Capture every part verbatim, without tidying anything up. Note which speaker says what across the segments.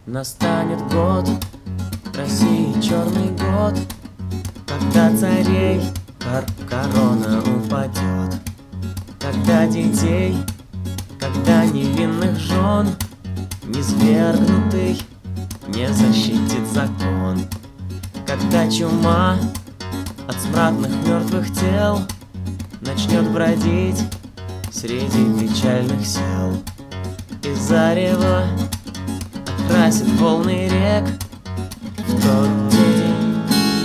Speaker 1: Настанет год, России черный год, когда царей кор корона упадет, когда детей, когда невинных жен низвергнутый не защитит закон, когда чума от смрадных мертвых тел начнет бродить среди печальных сел, и зарево окрасит волны рек в тот день.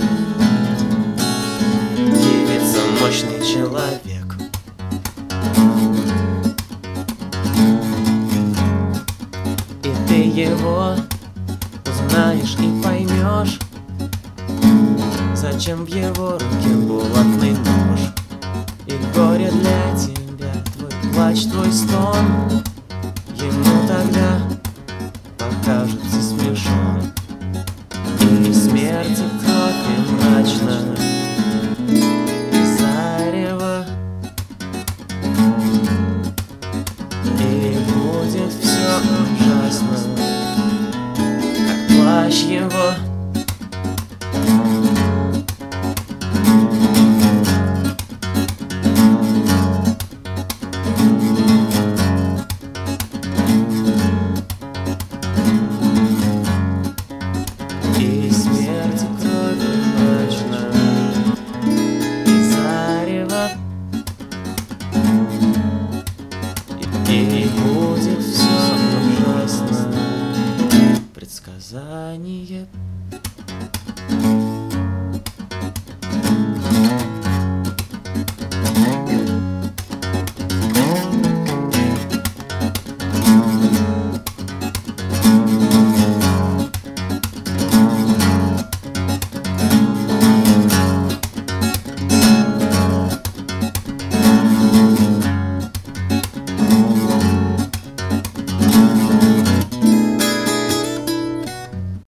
Speaker 1: Явится мощный человек. И ты его узнаешь и поймешь, зачем в его руке булатный нож. И горе для тебя, твой плач, твой стон ему тогда покажется смешон. И смерти кровь и мрачно, и зарево, и будет все ужасно, как плащ его. И смерть крови мрачно, и зарево, и, и будет все ужасно. Предсказание.